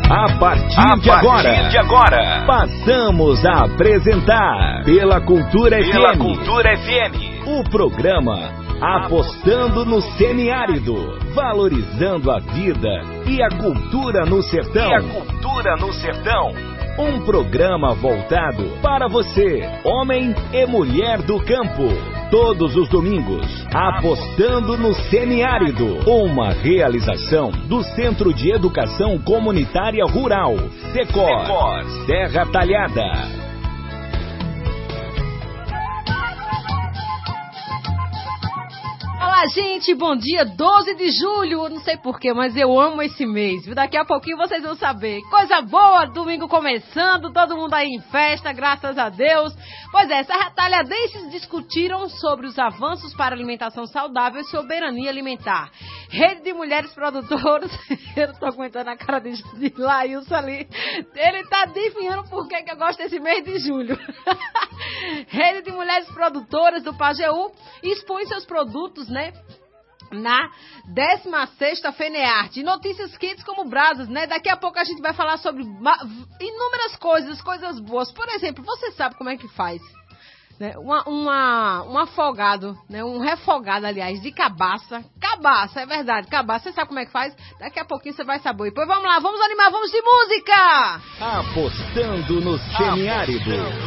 A partir de agora, passamos a apresentar pela Cultura FM, o programa Apostando no Semiárido, valorizando a vida e a cultura no sertão. Um programa voltado para você, homem e mulher do campo. Todos os domingos, Apostando no Semiárido, uma realização do Centro de Educação Comunitária Rural, Secor, Serra Talhada. Olá, gente, bom dia, 12 de julho, não sei porquê, mas eu amo esse mês, viu? Daqui a pouquinho vocês vão saber. Coisa boa, domingo começando, todo mundo aí em festa, graças a Deus. Pois é, serratalhadenses discutiram sobre os avanços para alimentação saudável e soberania alimentar. Rede de mulheres produtoras, eu não tô aguentando a cara de Laílson ali, ele tá adivinhando por que eu gosto desse mês de julho. Rede de mulheres produtoras do Pajeú expõe seus produtos, né, na 16ª FENEARTE. Notícias quentes como brasas, né? Daqui a pouco a gente vai falar sobre inúmeras coisas boas. Por exemplo, você sabe como é que faz, né? Um afogado, né? Um refogado, aliás, de cabaça. Cabaça, é verdade, cabaça. Você sabe como é que faz? Daqui a pouquinho você vai saber. Pois vamos lá, vamos animar, vamos de música! Apostando no Semiárido.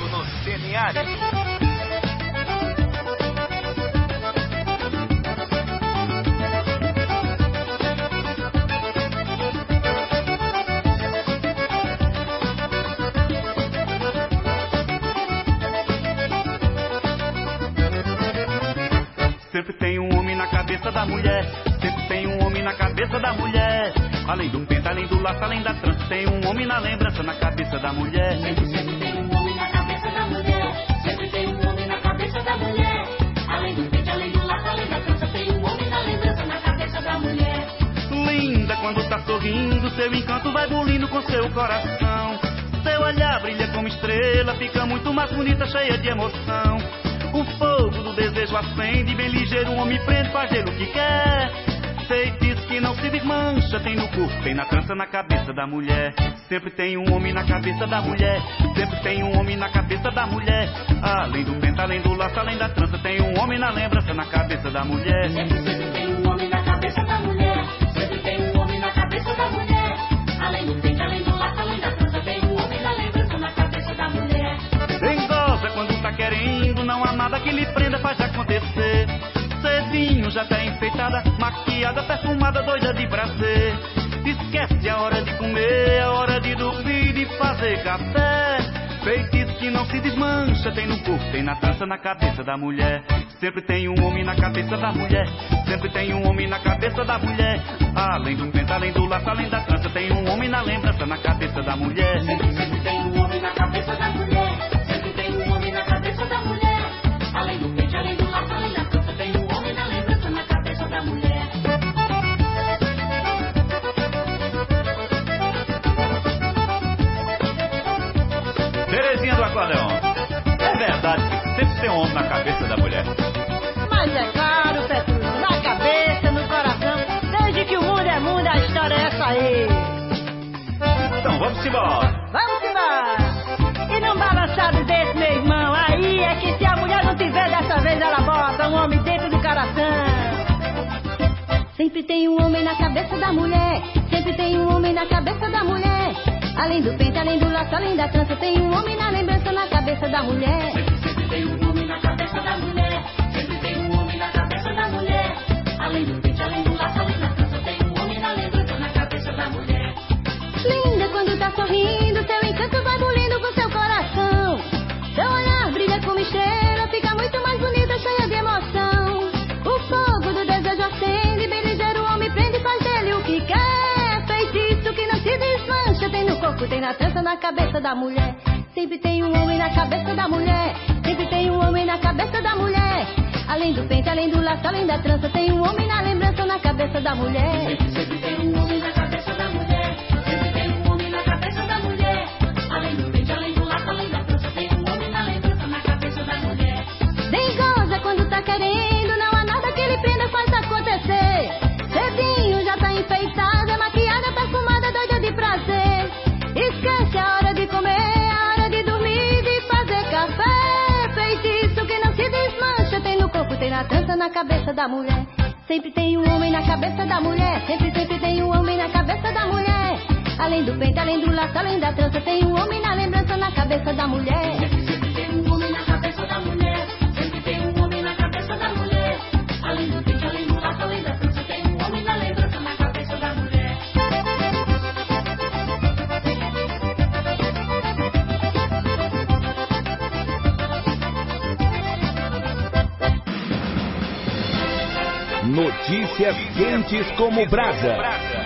Sempre tem um homem na cabeça da mulher. Sempre tem um homem na cabeça da mulher. Além do penta, além do laço, além da trança, tem um homem na lembrança na cabeça da mulher. Sempre tem um homem na cabeça da mulher. Sempre tem um homem na cabeça da mulher. Além do penta, além do laço, além da trança, tem um homem na lembrança na cabeça da mulher. Linda quando tá sorrindo, seu encanto vai bulindo com seu coração. Seu olhar brilha como estrela, fica muito mais bonita, cheia de emoção. O fogo do desejo acende, bem ligeiro o homem prende, faz dele o que quer. Feitiço que não se desmancha, tem no corpo, tem na trança, na cabeça da mulher. Sempre tem um homem na cabeça da mulher. Sempre tem um homem na cabeça da mulher. Além do penta, além do laço, além da trança, tem um homem na lembrança na cabeça da mulher. Sempre tem um homem na cabeça da mulher. Sempre tem um homem na cabeça da mulher. Além do penta, além do laço, além da trança, tem um homem na lembrança na cabeça da mulher. Engoza quando tá querendo, não há nada que lhe prenda, faz acontecer. Cedinho já tá enfeitada, maquiada, perfumada, doida de prazer. Esquece a hora de comer, a hora de dormir, de fazer café. Feitiço que não se desmancha, tem no corpo, tem na trança, na cabeça da mulher. Sempre tem um homem na cabeça da mulher. Sempre tem um homem na cabeça da mulher. Além do penta, além do laço, além da trança, tem um homem na lembrança na cabeça da mulher. Sempre tem um homem na cabeça da mulher. Sempre tem um homem na cabeça da mulher. Além do pente, além do laço, além da trança, tem um homem na lembrança na cabeça da mulher. Terezinha do Acordeão, é verdade que sempre tem um homem na cabeça da mulher. Mas é claro, Petruccio, na cabeça, no coração, desde que o mundo é mundo, a história é essa aí. Então vamos embora. Vamos embora. E num balançado desse, meu irmão, aí é que se a mulher não tiver dessa vez, ela bota um homem dentro do coração. Sempre tem um homem na cabeça da mulher. Sempre tem um homem na cabeça da mulher. Além do pente, além do laço, além da trança, tem um homem na lembrança na cabeça da mulher. Sempre tem um homem na cabeça da mulher. Sempre tem um homem na cabeça da mulher. Além do pente, além do laço, além da trança, tem um homem na lembrança na cabeça da mulher. Linda quando tá sorrindo, seu encanto vai bulindo com seu coração. Seu olhar brilha como estrela, fica muito mais bonita, cheia de emoção. O fogo do desejo acende, bem ligeiro o homem prende e faz dele o que quer. Feitiço que não se desmancha, tem no corpo, tem na trança, na cabeça da mulher. Sempre tem um homem na cabeça da mulher. Sempre tem um homem na cabeça da mulher. Além do pente, além do laço, além da trança, tem um homem na lembrança na cabeça da mulher. Sempre tem um homem na cabeça da mulher. Sempre tem um homem na cabeça da mulher. Além do pente, além do laço, além da trança, tem um homem na lembrança na cabeça da mulher. Bem goza quando tá querendo, não há nada que ele prenda, faz acontecer. Cedinho já tá enfeitada, maquiada, perfumada, doida de prazer. lembrança na cabeça da mulher. Sempre tem um homem na cabeça da mulher. Sempre tem um homem na cabeça da mulher. Além do peito, além do laço, além da trança, tem um homem na lembrança na cabeça da mulher. Sempre tem um homem na cabeça da mulher. Sempre tem um homem na cabeça da mulher. Além do peito, além do laço, além da trança, tem um homem na lembrança na cabeça da mulher. Notícias quentes como brasa.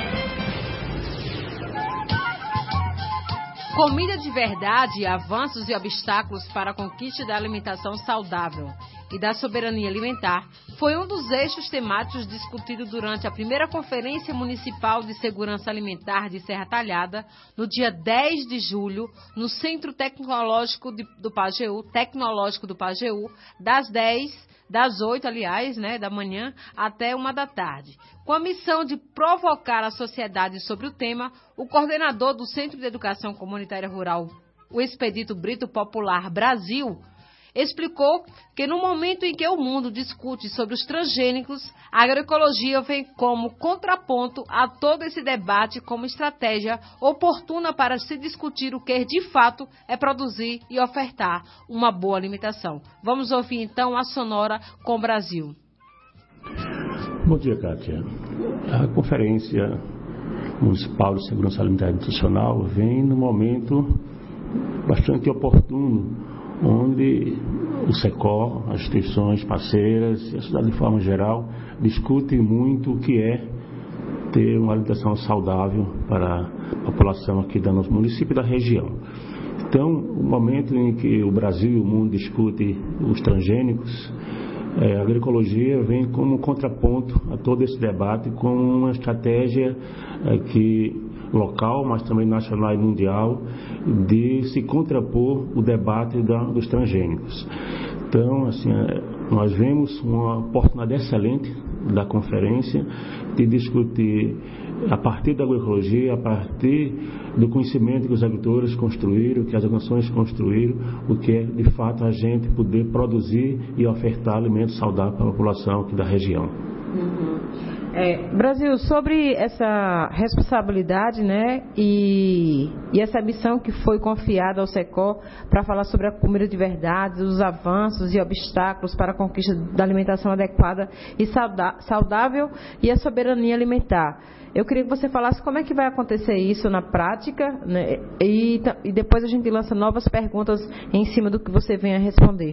Comida de verdade, avanços e obstáculos para a conquista da alimentação saudável e da soberania alimentar foi um dos eixos temáticos discutido durante a primeira Conferência Municipal de Segurança Alimentar de Serra Talhada, no dia 10 de julho, no Centro Tecnológico do Pajeú, das 8, aliás, da manhã até 1 da tarde. Com a missão de provocar a sociedade sobre o tema, o coordenador do Centro de Educação Comunitária Rural, o Expedito Brito Popular Brasil, explicou que no momento em que o mundo discute sobre os transgênicos, a agroecologia vem como contraponto a todo esse debate como estratégia oportuna para se discutir o que de fato é produzir e ofertar uma boa alimentação. Vamos ouvir então a sonora com o Brasil. Bom dia, Kátia. A Conferência Municipal de Segurança Alimentar e Nutricional vem num momento bastante oportuno, onde o SECOR, as instituições parceiras e a sociedade de forma geral discutem muito o que é ter uma alimentação saudável para a população aqui do nosso município e da região. Então, o momento em que o Brasil e o mundo discutem os transgênicos, a agroecologia vem como contraponto a todo esse debate com uma estratégia local, mas também nacional e mundial, de se contrapor o debate dos transgênicos. Então, assim, nós vemos uma oportunidade excelente da conferência de discutir, a partir da agroecologia, a partir do conhecimento que os agricultores construíram, que as organizações construíram, o que é, de fato, a gente poder produzir e ofertar alimentos saudáveis para a população aqui da região. Brasil, sobre essa responsabilidade, e essa missão que foi confiada ao SECOR para falar sobre a comida de verdade, os avanços e obstáculos para a conquista da alimentação adequada e saudável e a soberania alimentar. Eu queria que você falasse como é que vai acontecer isso na prática, e depois a gente lança novas perguntas em cima do que você venha responder.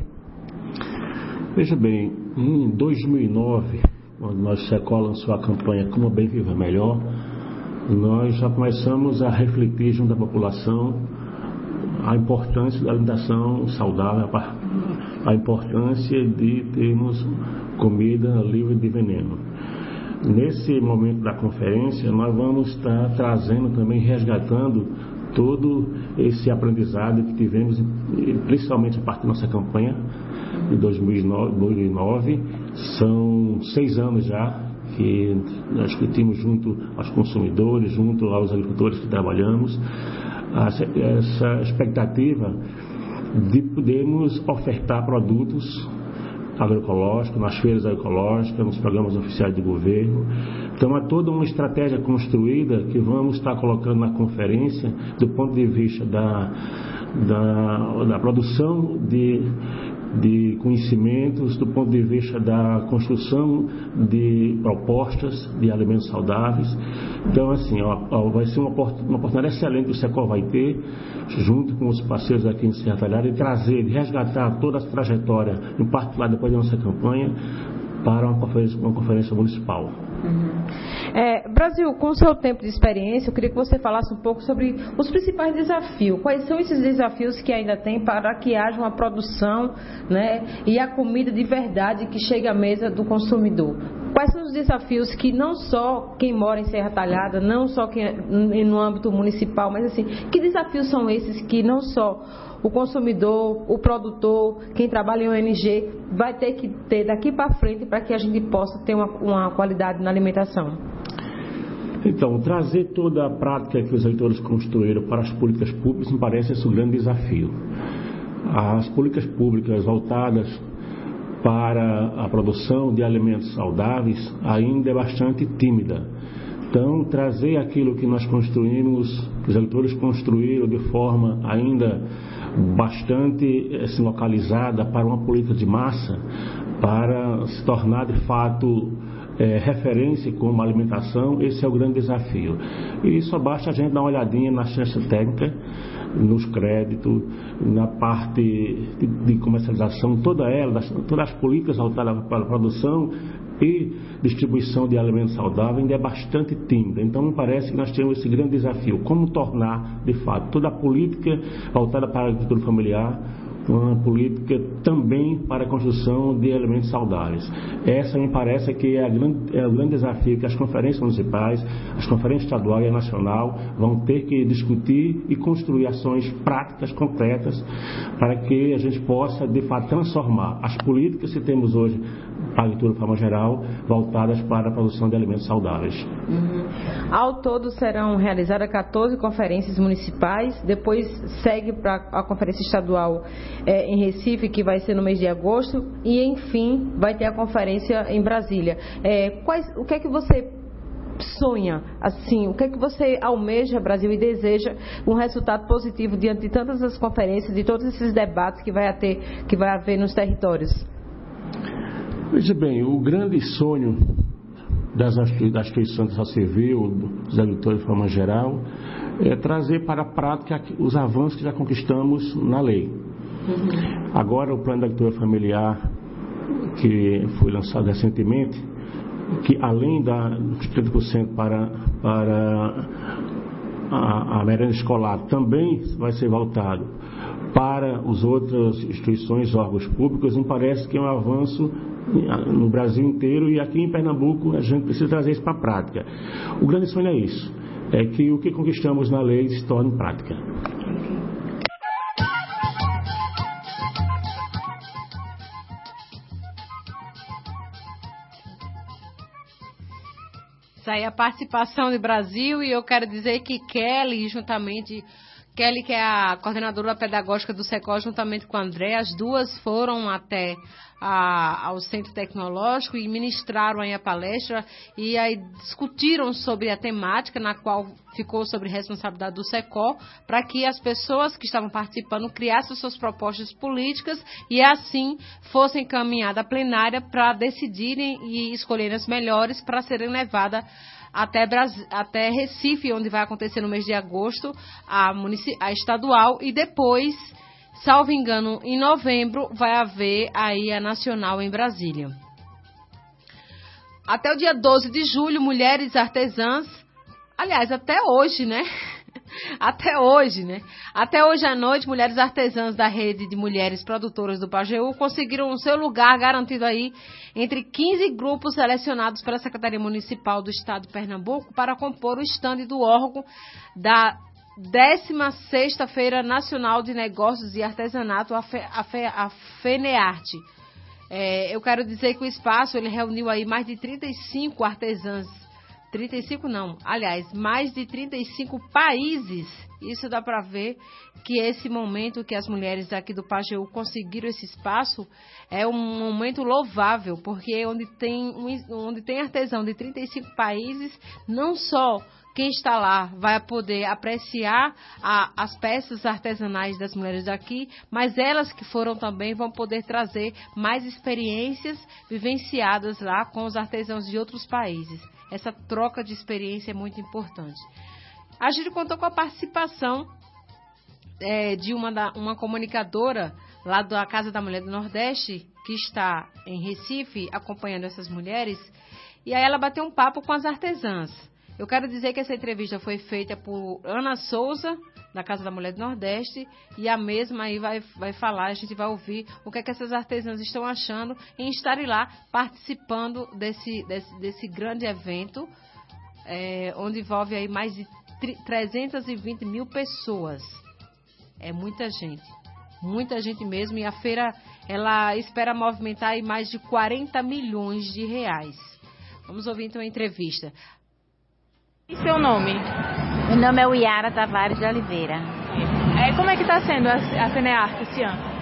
Veja bem, em 2009... quando nós SECOR lançou a campanha Como Bem Viver Melhor, nós já começamos a refletir junto à população a importância da alimentação saudável, a importância de termos comida livre de veneno. Nesse momento da conferência, nós vamos estar trazendo também, resgatando todo esse aprendizado que tivemos, principalmente a partir da nossa campanha de 2009. São 6 anos já que nós discutimos junto aos consumidores, junto aos agricultores que trabalhamos, essa expectativa de podermos ofertar produtos agroecológicos, nas feiras agroecológicas, nos programas oficiais de governo. Então, há toda uma estratégia construída que vamos estar colocando na conferência do ponto de vista da produção de conhecimentos, do ponto de vista da construção de propostas de alimentos saudáveis. Então, assim, vai ser uma oportunidade excelente que o SECOR vai ter, junto com os parceiros aqui em Serra Talhada, de trazer, de resgatar toda a trajetória, em particular depois da nossa campanha, para uma conferência municipal. Brasil, com o seu tempo de experiência, eu queria que você falasse um pouco sobre os principais desafios. Quais são esses desafios que ainda tem para que haja uma produção, e a comida de verdade que chegue à mesa do consumidor? Quais são os desafios que não só quem mora em Serra Talhada, não só quem no âmbito municipal, mas assim, que desafios são esses que não só o consumidor, o produtor, quem trabalha em ONG, vai ter que ter daqui para frente para que a gente possa ter uma qualidade na alimentação? Então, trazer toda a prática que os eleitores construíram para as políticas públicas me parece esse um grande desafio. As políticas públicas voltadas para a produção de alimentos saudáveis ainda é bastante tímida. Então, trazer aquilo que nós construímos, que os agricultores construíram de forma ainda bastante localizada para uma política de massa, para se tornar de fato referência como alimentação, esse é o grande desafio. E só basta a gente dar uma olhadinha na ciência técnica, nos créditos, na parte de comercialização, todas as políticas voltadas para a produção e distribuição de alimentos saudáveis ainda é bastante tímida. Então me parece que nós temos esse grande desafio, como tornar de fato toda a política voltada para a agricultura familiar uma política também para a construção de alimentos saudáveis. Essa me parece que é o grande desafio que as conferências municipais, as conferências estadual e nacional vão ter que discutir e construir ações práticas, concretas, para que a gente possa, de fato, transformar as políticas que temos hoje para a agricultura de forma geral, voltadas para a produção de alimentos saudáveis. Ao todo serão realizadas 14 conferências municipais, depois segue para a conferência estadual em Recife, que vai ser no mês de agosto, e enfim vai ter a conferência em Brasília. O que é que você sonha, assim, o que é que você almeja, Brasil, e deseja um resultado positivo diante de tantas as conferências, de todos esses debates que vai haver nos territórios? Veja bem, o grande sonho das instituições da civil, dos agricultores de forma geral, é trazer para a prática os avanços que já conquistamos na lei. Agora o plano da agricultura familiar, que foi lançado recentemente, que além dos 30% para a merenda escolar, também vai ser voltado para as outras instituições, órgãos públicos, me parece que é um avanço no Brasil inteiro, e aqui em Pernambuco a gente precisa trazer isso para a prática. O grande sonho é isso, é que o que conquistamos na lei se torne prática. Isso aí é a participação do Brasil, e eu quero dizer que Kelly, que é a coordenadora pedagógica do SECOL, juntamente com a André, as duas foram até ao Centro Tecnológico e ministraram aí a palestra, e aí discutiram sobre a temática, na qual ficou sobre responsabilidade do SECOL, para que as pessoas que estavam participando criassem suas propostas políticas e assim fossem encaminhadas à plenária para decidirem e escolherem as melhores para serem levadas até Recife, onde vai acontecer no mês de agosto a estadual, e depois, salvo engano, em novembro vai haver aí a nacional em Brasília. Até o dia 12 de julho, mulheres artesãs, aliás, até hoje, né? Até hoje à noite, mulheres artesãs da rede de mulheres produtoras do Pajeú conseguiram o seu lugar garantido aí entre 15 grupos selecionados pela Secretaria Municipal do Estado de Pernambuco para compor o estande do órgão da 16ª Feira Nacional de Negócios e Artesanato, a FENEARTE. Eu quero dizer que o espaço ele reuniu aí mais de 35 artesãs. 35 não, aliás, mais de 35 países. Isso dá para ver que esse momento que as mulheres aqui do Pajeú conseguiram esse espaço é um momento louvável, porque onde tem artesão de 35 países, não só quem está lá vai poder apreciar as peças artesanais das mulheres daqui, mas elas que foram também vão poder trazer mais experiências vivenciadas lá com os artesãos de outros países. Essa troca de experiência é muito importante. A gente contou com a participação de uma comunicadora lá da Casa da Mulher do Nordeste, que está em Recife, acompanhando essas mulheres, e aí ela bateu um papo com as artesãs. Eu quero dizer que essa entrevista foi feita por Ana Souza, da Casa da Mulher do Nordeste, e a mesma aí vai falar, a gente vai ouvir o que é que essas artesãs estão achando em estarem lá participando desse grande evento, onde envolve aí mais de 320 mil pessoas. É muita gente mesmo, e a feira ela espera movimentar aí mais de 40 milhões de reais. Vamos ouvir então a entrevista. E seu nome? Meu nome é Uiara Tavares de Oliveira. Como é que está sendo a FENEARTE esse ano?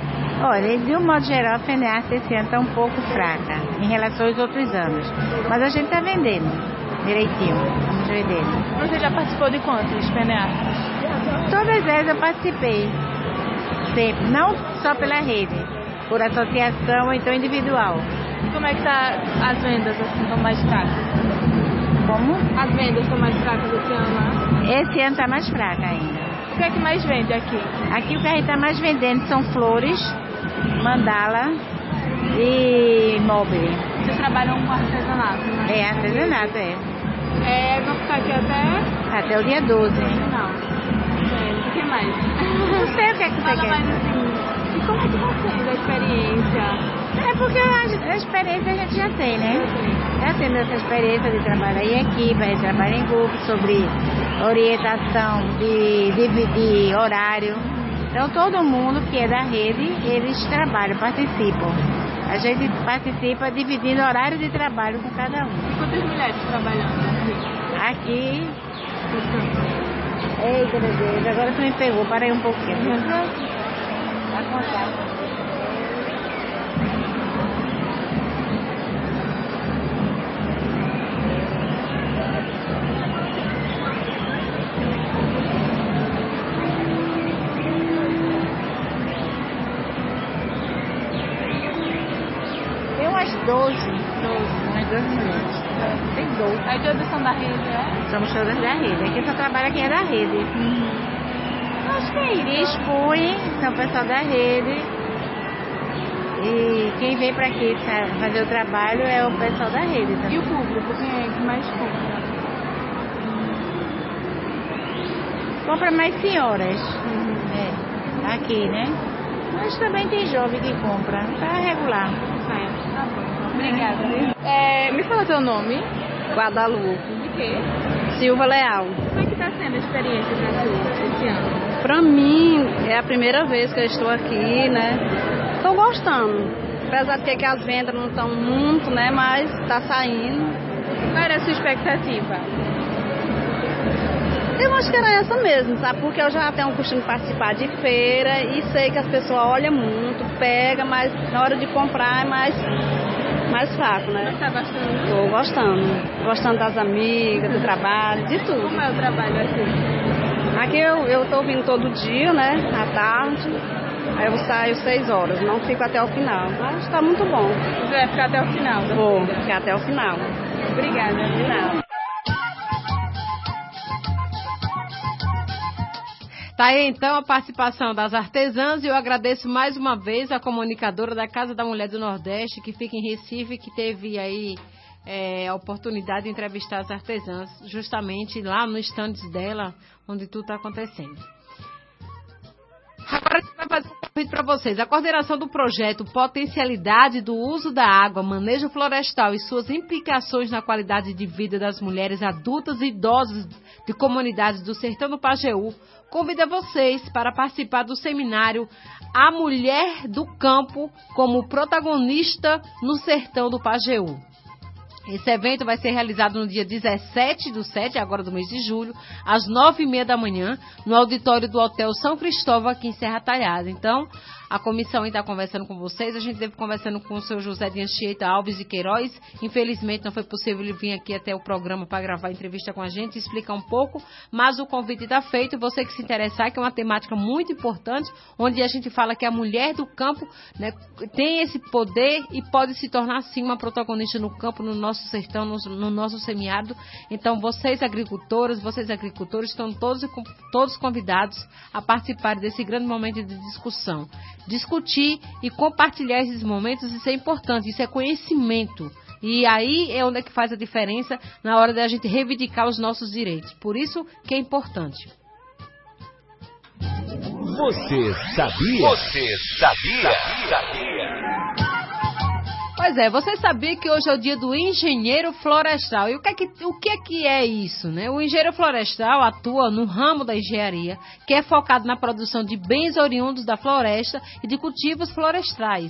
Olha, de um modo geral, a FENEARTE esse ano está um pouco fraca em relação aos outros anos. Mas a gente está vendendo direitinho, estamos vendendo. Você já participou de quantos FENEARTES? Todas elas eu participei, sempre, não só pela rede, por associação ou então individual. Como é que tá as vendas, assim, estão mais fracas? Como? As vendas estão mais fracas esse ano lá? Esse ano está mais fraca ainda. O que é que mais vende aqui? Aqui o que a gente está mais vendendo são flores, mandala e mobile. Vocês trabalham com artesanato, né? É, artesanato, é. Vão ficar aqui até o dia 12. Não. O que mais? Não sei o que é que você Fala quer. mais assim, e como é que está sendo a experiência? É porque a experiência a gente já tem, né? Já temos essa experiência de trabalhar em equipe, a gente trabalha em grupo sobre orientação de horário. Então todo mundo que é da rede, eles trabalham, participam. A gente participa dividindo horário de trabalho com cada um. E quantas mulheres trabalhando aqui? Eita, meu Deus, agora você me pegou, parei um pouquinho. Vai contar. Umas 12 mulheres. Tem 12. Aí todas são da rede, é? Somos todas da rede. Aqui só trabalha quem é da rede. Acho que é isso. E expõe, são o pessoal da rede. E quem vem pra aqui fazer o trabalho é o pessoal da rede também. E o público, quem é que mais compra? Compra mais senhoras. Aqui, né? Mas também tem jovem que compra. Tá regular. Tá bom. Obrigada. Me fala teu nome. Guadalupe. De quê? Silva Leal. Como é que tá sendo a experiência pra tu esse ano? Pra mim, é a primeira vez que eu estou aqui, né? Tô gostando. Apesar de que as vendas não estão muito, né? Mas tá saindo. Qual era a sua expectativa? Eu acho que era essa mesmo, sabe? Porque eu já tenho o costume de participar de feira e sei que as pessoas olham muito, pegam, mas na hora de comprar é mais fraco, né? Você tá gostando? Tô gostando. Gostando das amigas, do trabalho, de tudo. Como é o trabalho aqui? Aqui eu tô vindo todo dia, né? À tarde. Aí eu saio 6 horas, não fico até o final. Mas tá muito bom. Você vai ficar até o final? Vou ficar até o final. Obrigada. De nada. Tá aí então a participação das artesãs e eu agradeço mais uma vez a comunicadora da Casa da Mulher do Nordeste, que fica em Recife, que teve aí a oportunidade de entrevistar as artesãs justamente lá no stand dela, onde tudo está acontecendo. Agora a gente vai fazer um convite para vocês. A coordenação do projeto Potencialidade do Uso da Água, Manejo Florestal e suas implicações na qualidade de vida das mulheres adultas e idosas de comunidades do Sertão do Pajeú convida vocês para participar do seminário A Mulher do Campo como protagonista no Sertão do Pajeú. Esse evento vai ser realizado no dia 17/7, agora do mês de julho, às 9h30 da manhã, no auditório do Hotel São Cristóvão, aqui em Serra Talhada. Então, a comissão está conversando com vocês. A gente esteve conversando com o seu José de Anchieta Alves de Queiroz. Infelizmente, não foi possível ele vir aqui até o programa para gravar a entrevista com a gente e explicar um pouco, mas o convite está feito. Você que se interessar, que é uma temática muito importante, onde a gente fala que a mulher do campo, né, tem esse poder e pode se tornar, sim, uma protagonista no campo, no nosso sertão, no nosso semiárido. Então, vocês agricultores estão todos convidados a participar desse grande momento de discussão. Discutir e compartilhar esses momentos, isso é importante, isso é conhecimento. E aí é onde é que faz a diferença na hora da gente reivindicar os nossos direitos. Por isso que é importante. Você sabia? Pois é, você sabia que hoje é o dia do engenheiro florestal. E o que é isso, né? O engenheiro florestal atua no ramo da engenharia, que é focado na produção de bens oriundos da floresta e de cultivos florestais.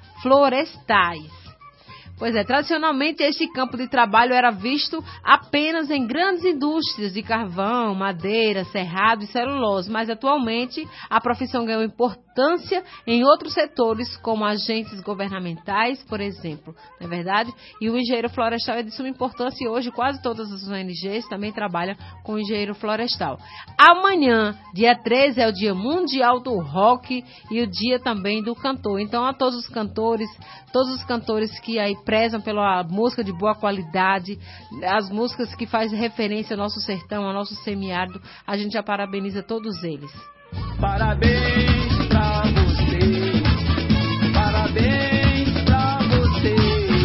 Pois é, tradicionalmente este campo de trabalho era visto apenas em grandes indústrias de carvão, madeira, cerrado e celulose, mas atualmente a profissão ganhou importância importância em outros setores, como agentes governamentais, por exemplo, não é verdade? E o engenheiro florestal é de suma importância e hoje quase todas as ONGs também trabalham com o engenheiro florestal. Amanhã, dia 13, é o Dia Mundial do Rock e o dia também do cantor. Então, a todos os cantores que aí prezam pela música de boa qualidade, as músicas que fazem referência ao nosso sertão, ao nosso semiárido, a gente já parabeniza todos eles. Parabéns pra você, parabéns pra você.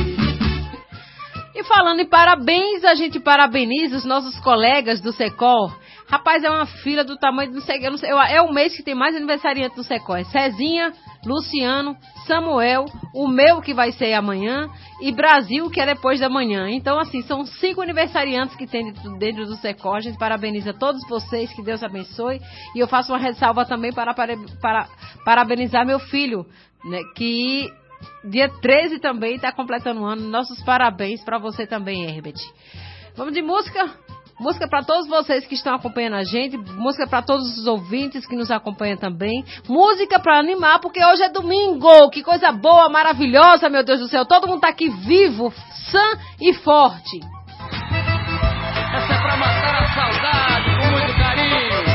E falando em parabéns, a gente parabeniza os nossos colegas do Secol. Rapaz, é uma fila do tamanho, não sei, é o mês que tem mais aniversariante do Secol. É Cezinha, Luciano, Samuel, o meu que vai ser amanhã e Brasil, que é depois da manhã. Então, assim, são 5 aniversariantes que tem dentro do Secol. A gente parabeniza todos vocês, que Deus abençoe. E eu faço uma ressalva também para parabenizar meu filho, né, que dia 13 também está completando um ano. Nossos parabéns para você também, Herbert. Vamos de música? Música para todos vocês que estão acompanhando a gente, música para todos os ouvintes que nos acompanham também, música para animar, porque hoje é domingo, que coisa boa, maravilhosa, meu Deus do céu, todo mundo tá aqui vivo, sã e forte. Essa é pra matar a saudade com muito carinho.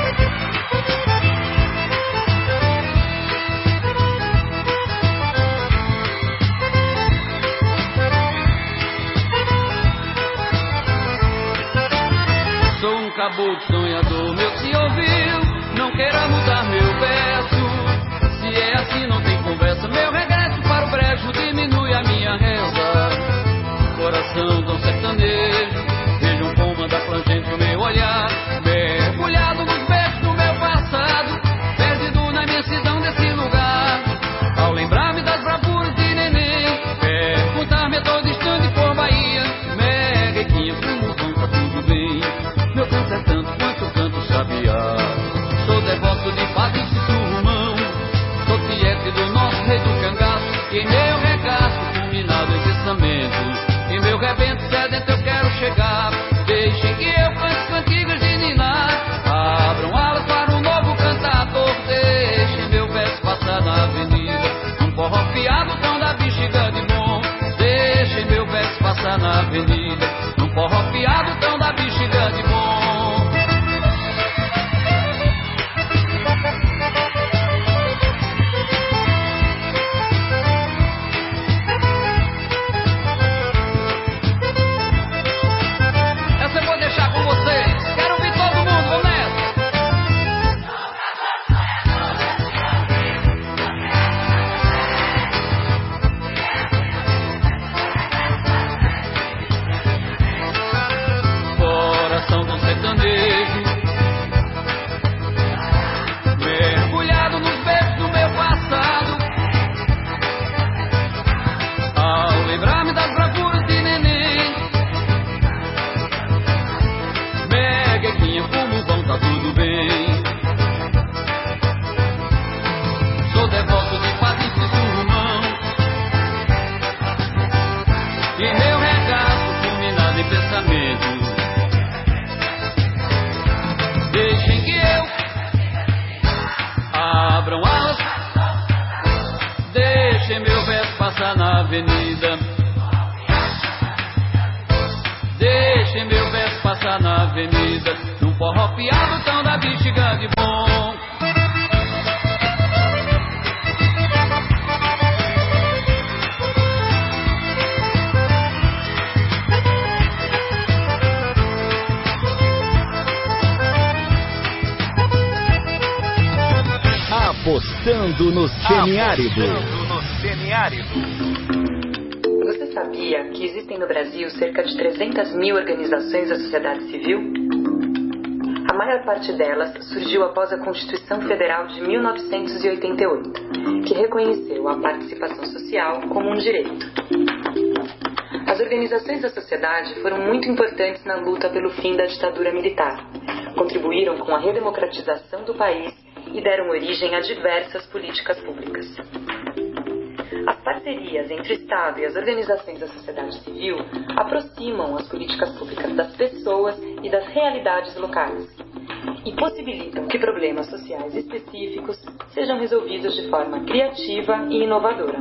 Sou um caboclo sonhador, meu se ouviu, não queira mudar meu verso. Se é assim não tem conversa, meu regresso para o brejo diminui a minha reza. Coração tão sertanejo, vejam como anda plangente o meu olhar, mergulhado nos beijos do meu passado, perdido na imensidão desse lugar. Ao lembrar-me das bravuras de neném, perguntar-me a todo instante por Bahia, meguequinha, como vão, tá tudo bem? Meu canto é tanto quanto eu canto sabiá. Sou devoto de Padre Surumão, sou tiete do nosso rei do cangaço, e em meu regaço fulminado em pensamento, em meu rebento sedento eu quero chegar. Deixem que eu cante cantigas de ninar, abram alas para um novo cantador. Deixem meu verso passar na avenida, um forró fiado tão da bexiga de bom. Deixem meu verso passar na avenida, um forró fiado tão da bexiga de bom. Mergulhado nos beijos do meu passado, ao lembrar-me das bravuras de neném, meguequinha, como vão, tá tudo bem? Sou devoto de Padre Surumão, e meu regaço fulminado em pensamento. Deixem que eu abram alas, deixem meu verso passar na avenida, deixem meu verso passar na avenida, num forró piado tão da bexiga de bom. Apostando no semiárido. Você sabia que existem no Brasil cerca de 300 mil organizações da sociedade civil? A maior parte delas surgiu após a Constituição Federal de 1988, que reconheceu a participação social como um direito. As organizações da sociedade foram muito importantes na luta pelo fim da ditadura militar, contribuíram com a redemocratização do país e deram origem a diversas políticas públicas. As parcerias entre o Estado e as organizações da sociedade civil aproximam as políticas públicas das pessoas e das realidades locais e possibilitam que problemas sociais específicos sejam resolvidos de forma criativa e inovadora.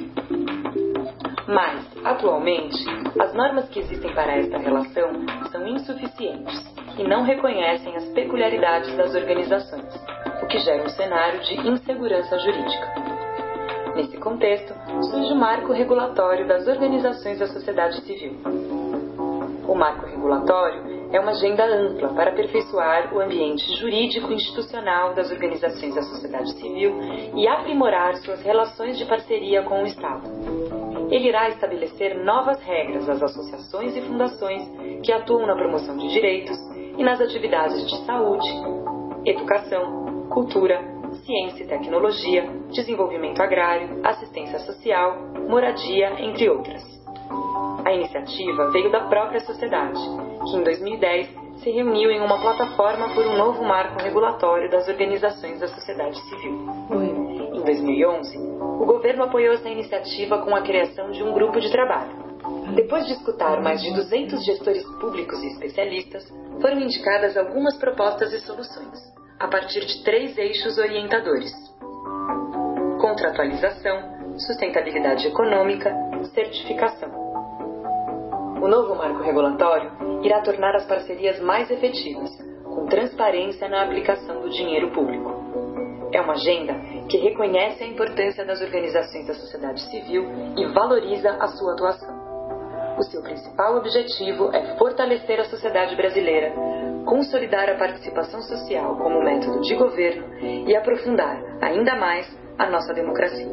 Mas, atualmente, as normas que existem para esta relação são insuficientes e não reconhecem as peculiaridades das organizações, o que gera um cenário de insegurança jurídica. Nesse contexto, surge o Marco Regulatório das Organizações da Sociedade Civil. O Marco Regulatório é uma agenda ampla para aperfeiçoar o ambiente jurídico e institucional das organizações da sociedade civil e aprimorar suas relações de parceria com o Estado. Ele irá estabelecer novas regras às associações e fundações que atuam na promoção de direitos e nas atividades de saúde, educação, cultura, ciência e tecnologia, desenvolvimento agrário, assistência social, moradia, entre outras. A iniciativa veio da própria sociedade, que em 2010 se reuniu em uma plataforma por um novo marco regulatório das organizações da sociedade civil. Em 2011, o governo apoiou essa iniciativa com a criação de um grupo de trabalho. Depois de escutar mais de 200 gestores públicos e especialistas, foram indicadas algumas propostas e soluções, a partir de 3 eixos orientadores: contratualização, sustentabilidade econômica, certificação. O novo marco regulatório irá tornar as parcerias mais efetivas, com transparência na aplicação do dinheiro público. É uma agenda que reconhece a importância das organizações da sociedade civil e valoriza a sua atuação. O seu principal objetivo é fortalecer a sociedade brasileira, consolidar a participação social como método de governo e aprofundar ainda mais a nossa democracia.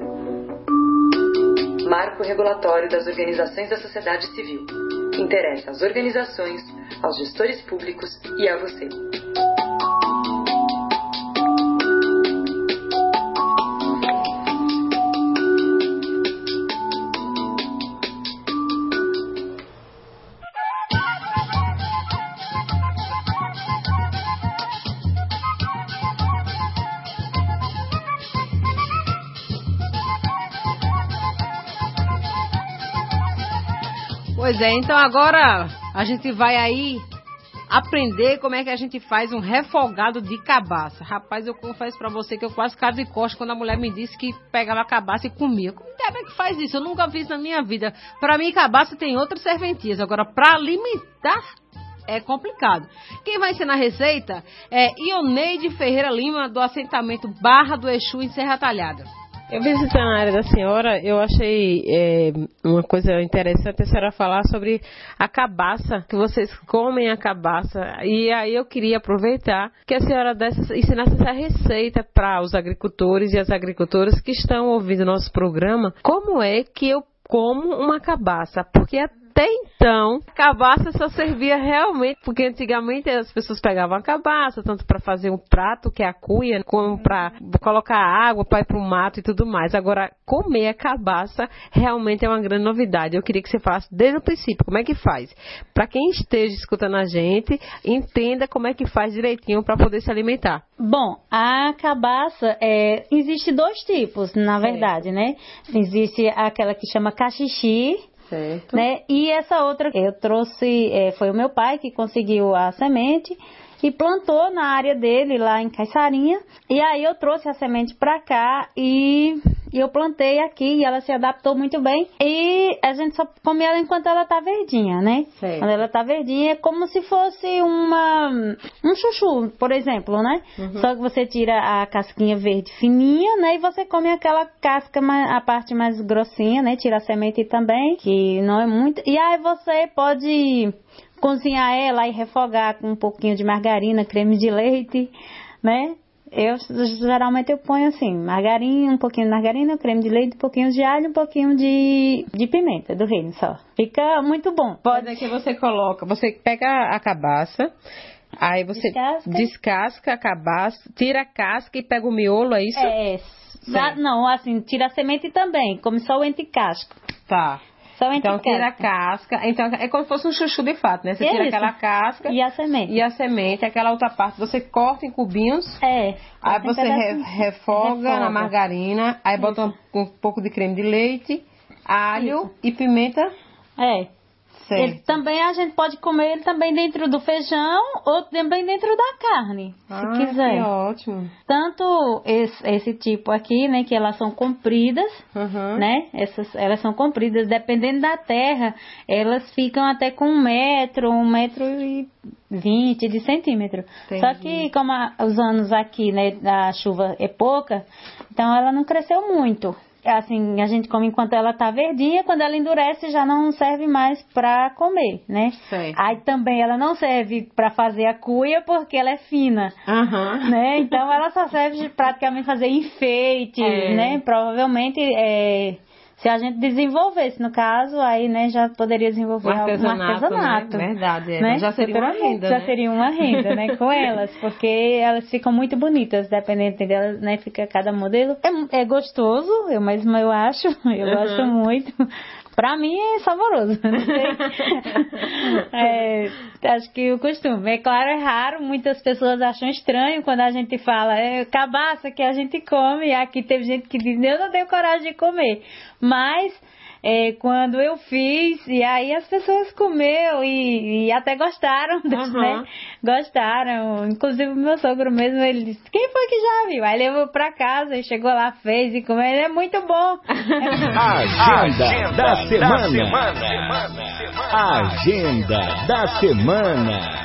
Marco Regulatório das Organizações da Sociedade Civil. Interessa às organizações, aos gestores públicos e a você. Pois é, então agora a gente vai aí aprender como é que a gente faz um refogado de cabaça. Rapaz, eu confesso pra você que eu quase caso de costa quando a mulher me disse que pegava a cabaça e comia. Como é que faz isso? Eu nunca fiz na minha vida. Pra mim, cabaça tem outras serventias. Agora, pra alimentar é complicado. Quem vai ensinar a receita é Ioneide Ferreira Lima, do assentamento Barra do Exu, em Serra Talhada. Eu visitando a área da senhora, eu achei uma coisa interessante a senhora falar sobre a cabaça, que vocês comem a cabaça. E aí eu queria aproveitar que a senhora ensinasse essa receita para os agricultores e as agricultoras que estão ouvindo nosso programa. Como é que eu como uma cabaça? Porque até então, a cabaça só servia realmente, porque antigamente as pessoas pegavam a cabaça, tanto para fazer um prato, que é a cuia, como para colocar água, para ir para o mato e tudo mais. Agora, comer a cabaça realmente é uma grande novidade. Eu queria que você falasse desde o princípio, como é que faz? Para quem esteja escutando a gente, entenda como é que faz direitinho para poder se alimentar. Bom, a cabaça, existe 2 tipos, na verdade, né? Existe aquela que chama cachixi, certo, né? E essa outra eu trouxe, foi o meu pai que conseguiu a semente e plantou na área dele lá em Caiçarinha. E aí eu trouxe a semente pra cá e eu plantei aqui e ela se adaptou muito bem. E a gente só come ela enquanto ela tá verdinha, né? Certo. Quando ela tá verdinha é como se fosse um chuchu, por exemplo, né? Uhum. Só que você tira a casquinha verde fininha, né? E você come aquela casca, a parte mais grossinha, né? Tira a semente também, que não é muito. E aí você pode cozinhar ela e refogar com um pouquinho de margarina, creme de leite, né? Geralmente eu ponho assim, margarina, um pouquinho de margarina, creme de leite, um pouquinho de alho, um pouquinho de pimenta do reino só. Fica muito bom. Pode ser que você coloca, você pega a cabaça, aí você descasca a cabaça, tira a casca e pega o miolo, é isso? Não, assim, tira a semente também, come só o entre-casco. Tá. Então tira a casca, então é como se fosse um chuchu de fato, né? Você tira aquela casca e a semente, aquela outra parte você corta em cubinhos, aí você refoga na margarina, aí bota um pouco de creme de leite, alho e pimenta. também a gente pode comer ele também dentro do feijão ou também dentro da carne, se quiser. Que ótimo. Tanto esse tipo aqui, né, que elas são compridas, né, elas são compridas, dependendo da terra, elas ficam até com 1 metro e 20 de centímetro. Entendi. Só que como os anos aqui, né, a chuva é pouca, então ela não cresceu muito. Assim, a gente come enquanto ela tá verdinha, quando ela endurece já não serve mais para comer, né? Certo. Aí também ela não serve para fazer a cuia porque ela é fina, né? Então ela só serve praticamente fazer enfeite, né? Provavelmente se a gente desenvolvesse, no caso, aí, né, já poderia desenvolver um artesanato. Né? Verdade, né? Já seria uma renda, Já seria uma renda, né, com elas, porque elas ficam muito bonitas, dependendo delas, né, fica cada modelo. É gostoso, eu mesma eu acho, eu gosto muito. Pra mim é saboroso, não sei. Acho que o costume. É claro, é raro, muitas pessoas acham estranho quando a gente fala cabaça que a gente come, e aqui teve gente que diz, eu não tenho coragem de comer. Mas quando eu fiz, e aí as pessoas comeram e até gostaram, né? Gostaram. Inclusive o meu sogro mesmo, ele disse, quem foi que já viu? Aí levou pra casa e chegou lá, fez e comeu, é muito bom. Agenda da semana. Agenda da semana.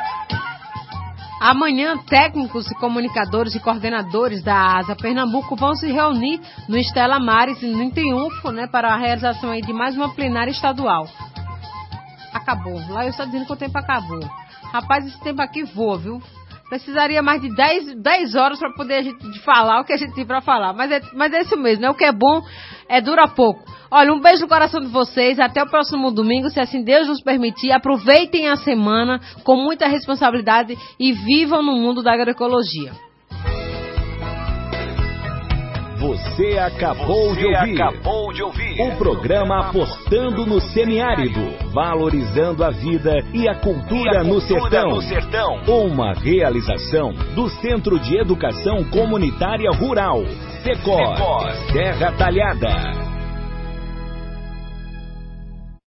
Amanhã, técnicos e comunicadores e coordenadores da ASA Pernambuco vão se reunir no Estela Maris, no Triunfo, né, para a realização aí de mais uma plenária estadual. Acabou. Lá eu estou dizendo que o tempo acabou. Rapaz, esse tempo aqui voa, viu? Precisaria mais de 10 horas para poder a gente falar o que a gente tem para falar. Mas é isso mesmo, né? O que é bom dura pouco. Olha, um beijo no coração de vocês. Até o próximo domingo, se assim Deus nos permitir. Aproveitem a semana com muita responsabilidade e vivam no mundo da agroecologia. Você acabou de ouvir o programa Apostando no Semiárido, valorizando a vida e a cultura no sertão. Uma realização do Centro de Educação Comunitária Rural, Secos, Terra Talhada.